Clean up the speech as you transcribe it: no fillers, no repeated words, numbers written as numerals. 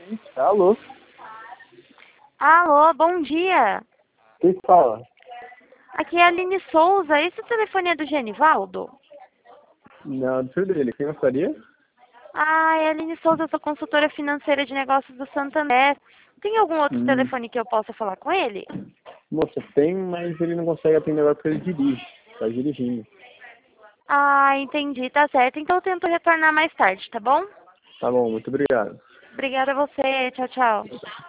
Alô? Alô, bom dia. Quem fala? Aqui é a Aline Souza. Esse telefone é do Genivaldo? Não, do filho dele. Quem gostaria? Ah, é a Aline Souza, eu sou consultora financeira de negócios do Santander. Tem algum outro Hum, telefone que eu possa falar com ele? moça, tem, mas ele não consegue atender agora porque ele dirige. Tá dirigindo. Ah, entendi, tá certo. Então eu tento retornar mais tarde, tá bom? Tá bom, muito obrigado. Obrigada a você. Tchau, tchau.